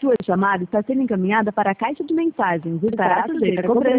Sua chamada está sendo encaminhada para a caixa de mensagens e estará sujeita a cobrança.